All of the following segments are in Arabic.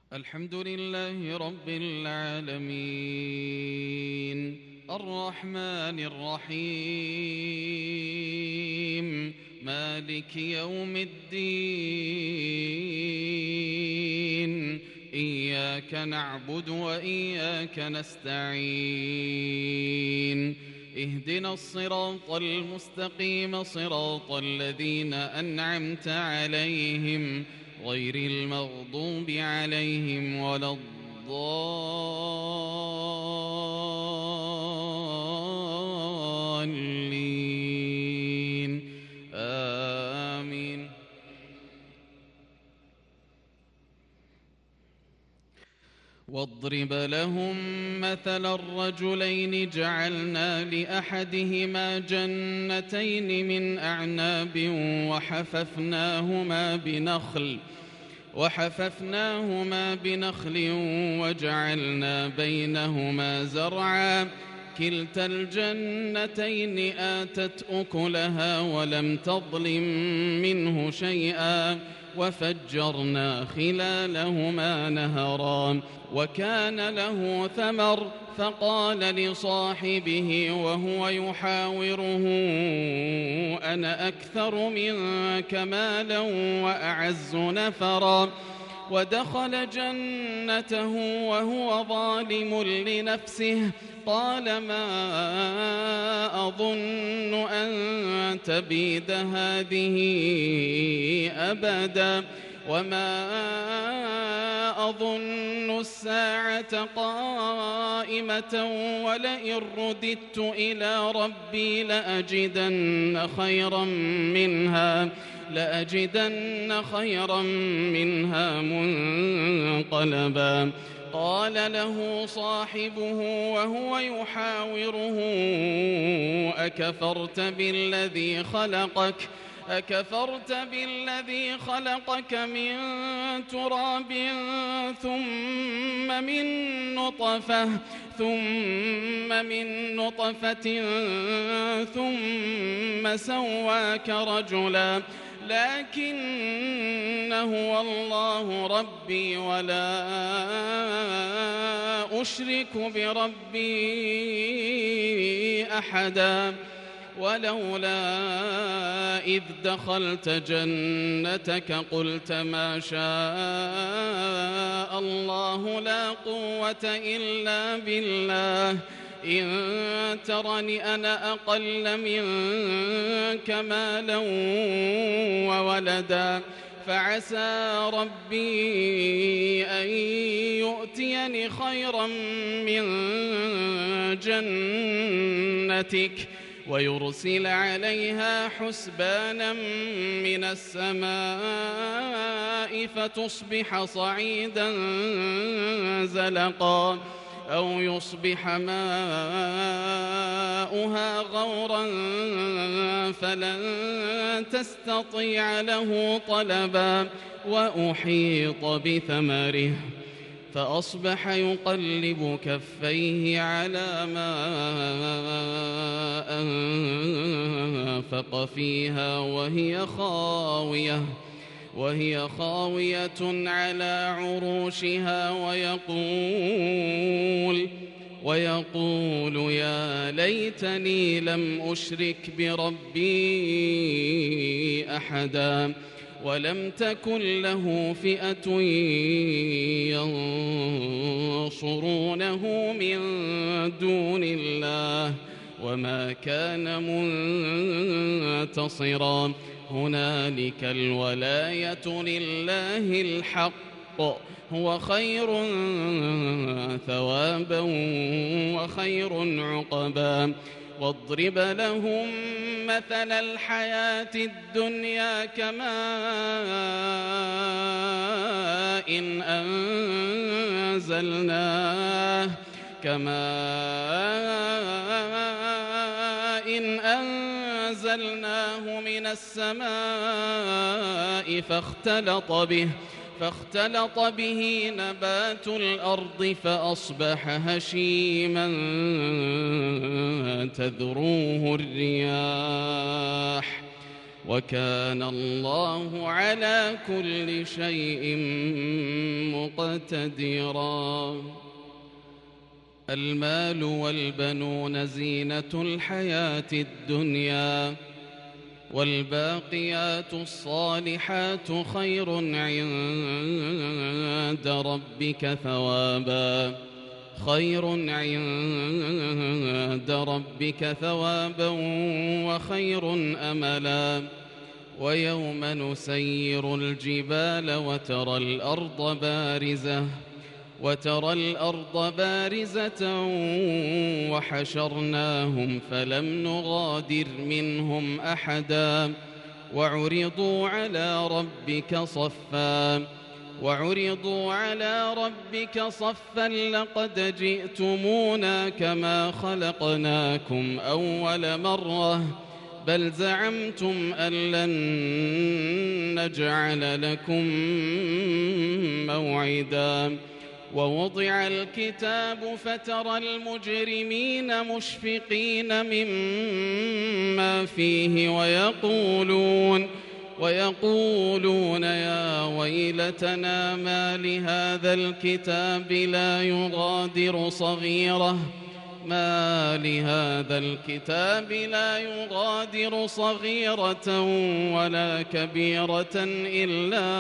الحمد لله رب العالمين الرحمن الرحيم مالك يوم الدين إياك نعبد وإياك نستعين اهدنا الصراط المستقيم صراط الذين أنعمت عليهم غير المغضوب عليهم ولا الضالين آمين. واضرب لهم مثل الرجلين جعلنا لأحدهما جنتين من أعناب وحففناهما بنخل وجعلنا بينهما زرعا كلتا الجنتين آتت أكلها ولم تظلم منه شيئا وفجرنا خلالهما نهرا وكان له ثمر فقال لصاحبه وهو يحاوره أنا أكثر منك مالا وأعز نفرا ودخل جنته وهو ظالم لنفسه قال ما أظن أن تبيد هذه أبدا وما أظن الساعة قائمة ولئن رددت إلى ربي لأجدن خيرا منها منقلبا قال له صاحبه وهو يحاوره أكفرت بالذي خلقك من تراب ثم من نطفة ثم سواك رجلا لكن هو الله ربي ولا أشرك بربي أحدا ولولا إذ دخلت جنتك قلت ما شاء الله لا قوة إلا بالله إن ترني أنا أقل منك مالا وولدا فعسى ربي أن يؤتيني خيرا من جنتك ويرسل عليها حسبانا من السماء فتصبح صعيدا زلقا أو يصبح ماؤها غورا فلن تستطيع له طلبا وأحيط بثمره فأصبح يقلب كفيه على ما أنفق فيها وهي خاوية على عروشها ويقول يا ليتني لم أشرك بربي أحدا ولم تكن له فئة ينصرونه من دون الله وما كان منتصرا هنالك الولاية لله الحق هو خير ثوابا وخير عقبا واضرب لهم مثل الحياة الدنيا كماء إن أنزلناه من السماء فاختلط به نبات الأرض فأصبح هشيما تذروه الرياح وكان الله على كل شيء مقتدرا. المال والبنون زينة الحياة الدنيا، والباقيات الصالحات خير عند ربك ثوابا وخير أملا. ويوم نسير الجبال وترى الأرض بارزة وحشرناهم فلم نغادر منهم أحدا وعرضوا على ربك صفا لقد جئتمونا كما خلقناكم أول مرة بل زعمتم أن لن نجعل لكم موعدا. ووضع الكتاب فترى المجرمين مشفقين مما فيه ويقولون يا ويلتنا ما لهذا الكتاب لا يغادر صغيرة ولا كبيرة إلا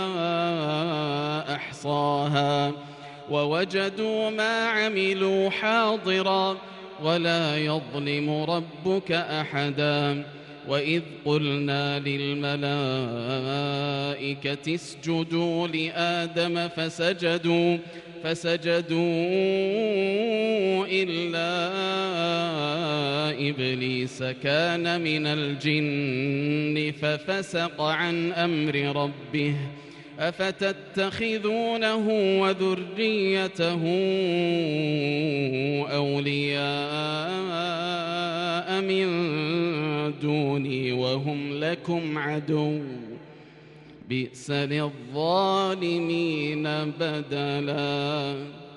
أحصاها ووجدوا ما عملوا حاضرا ولا يظلم ربك أحدا. وإذ قلنا للملائكة اسجدوا لآدم فسجدوا إلا إبليس كان من الجن ففسق عن أمر ربه أفتتخذونه وذريته أولياء من دوني وهم لكم عدو بئس للظالمين بدلا.